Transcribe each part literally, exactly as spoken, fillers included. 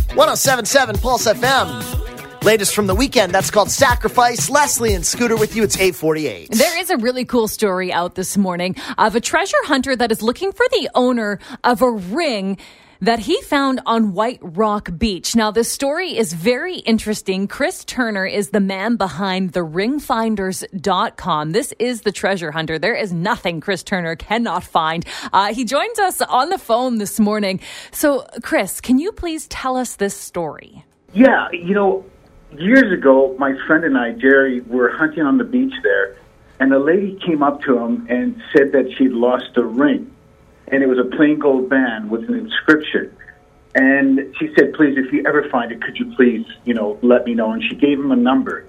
one oh seven point seven Pulse F M. Latest from the weekend, that's called Sacrifice. Leslie and Scooter with you. It's eight forty-eight. There is a really cool story out this morning of a treasure hunter that is looking for the owner of a ring that he found on White Rock Beach. Now, this story is very interesting. Chris Turner is the man behind the ring finders dot com. This is the treasure hunter. There is nothing Chris Turner cannot find. Uh, he joins us on the phone this morning. So, Chris, can you please tell us this story? Yeah, you know, years ago, my friend and I, Jerry, were hunting on the beach there, and a lady came up to him and said that she'd lost a ring. And it was a plain gold band with an inscription. And she said, please, if you ever find it, could you please, you know, let me know? And she gave him a number.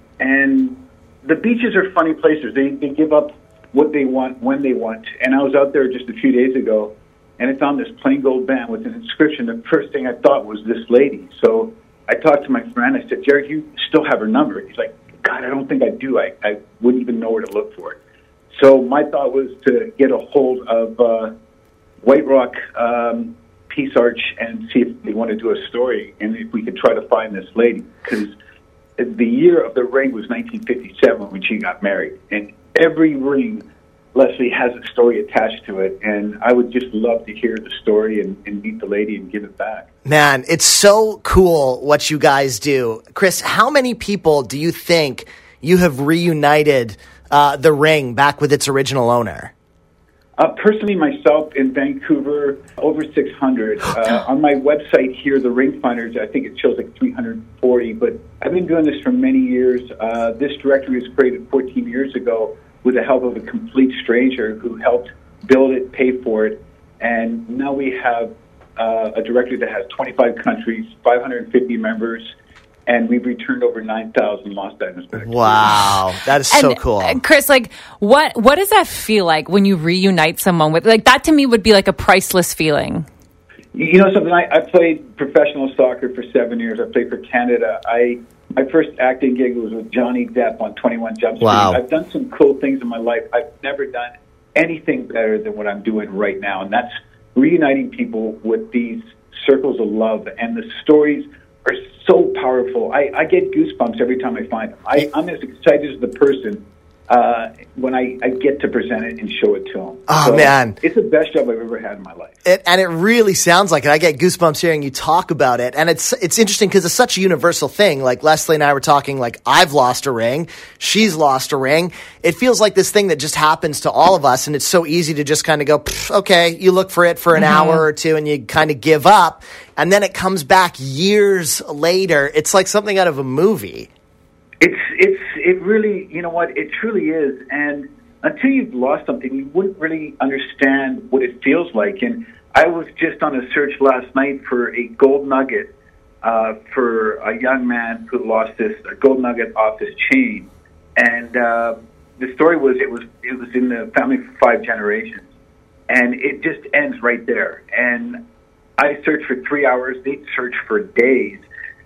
And the beaches are funny places. They, they give up what they want when they want. And I was out there just a few days ago, and I found this plain gold band with an inscription. The first thing I thought was this lady. So I talked to my friend. I said, Jerry, you still have her number? He's like, God, I don't think I do. I, I wouldn't even know where to look for it. So my thought was to get a hold of uh, White Rock um, Peace Arch and see if they want to do a story and if we could try to find this lady. Because the year of the ring was nineteen fifty-seven when she got married. And every ring, Leslie, has a story attached to it. And I would just love to hear the story and, and meet the lady and give it back. Man, it's so cool what you guys do. Chris, how many people do you think you have reunited uh, the ring back with its original owner? Uh, personally, myself in Vancouver, over six hundred. Uh, on my website here, the Ring Finders, I think it shows like three hundred forty. But I've been doing this for many years. Uh, this directory was created fourteen years ago with the help of a complete stranger who helped build it, pay for it. And now we have uh, a directory that has twenty-five countries, five hundred fifty members, and we've returned over nine thousand lost items back. Wow, that is so and, cool. Uh, Chris, like, what what does that feel like when you reunite someone with, like, that to me would be like a priceless feeling. You know something, I, I played professional soccer for seven years. I played for Canada. I My first acting gig was with Johnny Depp on twenty-one Jump Street. Wow. I've done some cool things in my life. I've never done anything better than what I'm doing right now, and that's reuniting people with these circles of love. And the stories are so powerful. I, I get goosebumps every time I find them. I, I'm as excited as the person uh, when I, I get to present it and show it to them. Oh, so man. It's the best job I've ever had in my life. It, and it really sounds like it. I get goosebumps hearing you talk about it. And it's it's interesting because it's such a universal thing. Like Leslie and I were talking, like, I've lost a ring. She's lost a ring. It feels like this thing that just happens to all of us. And it's so easy to just kind of go, okay, you look for it for an mm-hmm. hour or two and you kind of give up. And then it comes back years later. It's like something out of a movie. It's it's it really, you know what, it truly is. And until you've lost something, you wouldn't really understand what it feels like. And I was just on a search last night for a gold nugget uh, for a young man who lost this a gold nugget off his chain. And uh, the story was it was it was in the family for five generations, and it just ends right there. And I searched for three hours. They searched for days,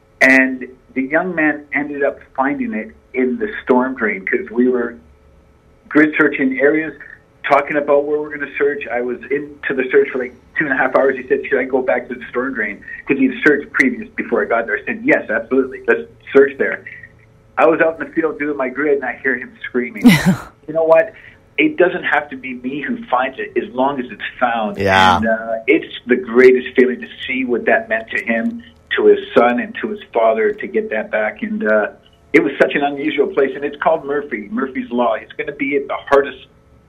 and the young man ended up finding it in the storm drain because we were grid searching areas, talking about where we're going to search. I was into the search for like two and a half hours. He said, should I go back to the storm drain? Because he'd searched previous before I got there. I said, yes, absolutely. Let's search there. I was out in the field doing my grid, and I hear him screaming. You know what? It doesn't have to be me who finds it as long as it's found. Yeah. And uh, it's the greatest feeling to see what that meant to him, to his son, and to his father, to get that back. And uh, it was such an unusual place, and it's called Murphy, Murphy's Law. It's going to be at the hardest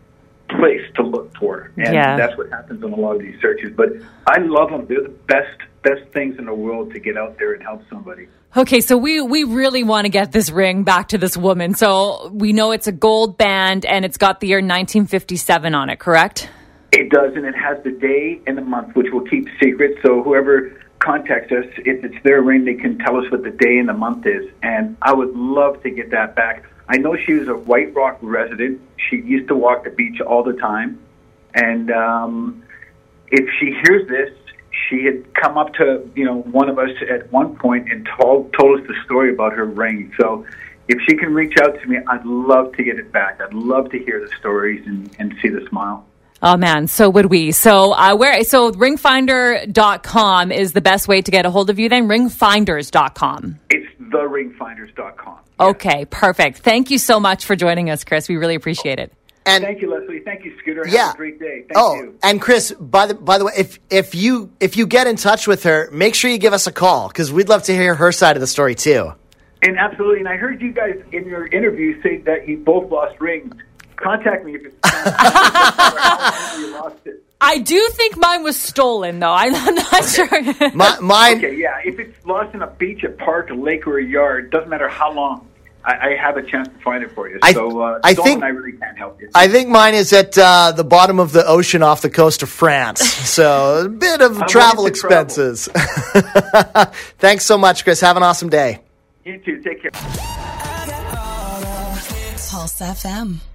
place to look for, and yeah. that's what happens in a lot of these searches. But I love them. They're the best, best things in the world to get out there and help somebody. Okay, so we, we really want to get this ring back to this woman. So we know it's a gold band, and it's got the year nineteen fifty-seven on it, correct? It does, and it has the day and the month, which we'll keep secret. So whoever contacts us, if it's their ring, they can tell us what the day and the month is. And I would love to get that back. I know she was a White Rock resident. She used to walk the beach all the time. And um, if she hears this, she had come up to, you know, one of us at one point and told, told us the story about her ring. So if she can reach out to me, I'd love to get it back. I'd love to hear the stories and, and see the smile. Oh man, so would we. So uh, where? So ring finder dot com is the best way to get a hold of you then? ring finders dot com. It's the ring finders dot com. Okay, perfect. Thank you so much for joining us, Chris. We really appreciate it. And thank you, Leslie. Thank you, Scooter. Have yeah. a great day. Thank oh, you. And Chris, by the by the way, if if you if you get in touch with her, make sure you give us a call because we'd love to hear her side of the story too. And absolutely. And I heard you guys in your interview say that you both lost rings. Contact me if it's you lost it. I do think mine was stolen, though. I'm not okay. sure. My, mine. Okay, yeah. If it's lost in a beach, a park, a lake, or a yard, doesn't matter how long. I, I have a chance to find it for you. I, so, uh, I Dawn think and I really can't help you. I think mine is at uh, the bottom of the ocean off the coast of France. So a bit of I'm travel willing to travel. expenses. Thanks so much, Chris. Have an awesome day. You too. Take care. Pulse F M.